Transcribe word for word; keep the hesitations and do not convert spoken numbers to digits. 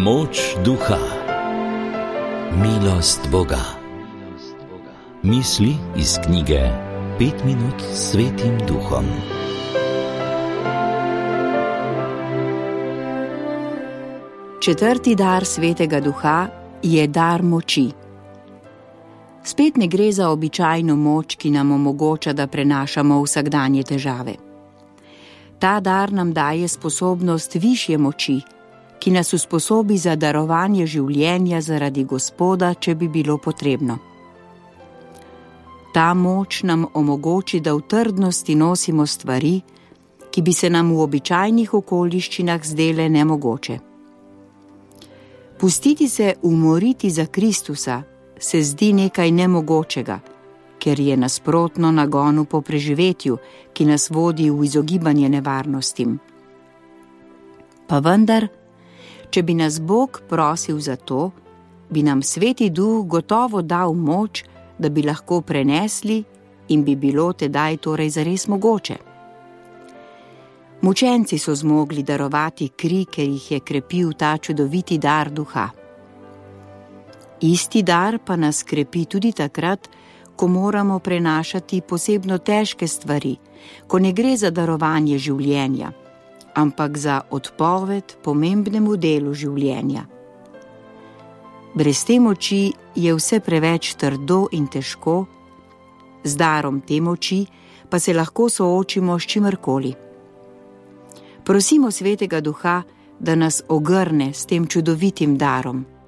Moč duha, milost Boga. Misli iz knjige Pet minut s Svetim Duhom. Četrti dar Svetega Duha je dar moči. Spet ne gre za običajno moč, ki nam omogoča, da prenašamo vsakdanje težave. Ta dar nam daje sposobnost višje moči, ki nas usposobi za darovanje življenja zaradi Gospoda, če bi bilo potrebno. Ta moč nam omogoči, da v trdnosti nosimo stvari, ki bi se nam v običajnih okoliščinah zdele nemogoče. Pustiti se umoriti za Kristusa se zdi nekaj nemogočega, ker je nasprotno nagonu po preživetju, ki nas vodi v izogibanje nevarnostim. Pa vendar, če bi nas Bog prosil za to, bi nam Sveti Duh gotovo dal moč, da bi lahko prenesli in bi bilo tedaj torej zares mogoče. Mučenci so zmogli darovati kri, ker jih je krepil ta čudoviti dar duha. Isti dar pa nas krepi tudi takrat, ko moramo prenašati posebno težke stvari, ko ne gre za darovanje življenja, ampak za odpoved pomembnemu delu življenja. Brez te moči je vse preveč trdo in težko, z darom te moči pa se lahko soočimo s čimerkoli. Prosimo Svetega Duha, da nas ogrne s tem čudovitim darom.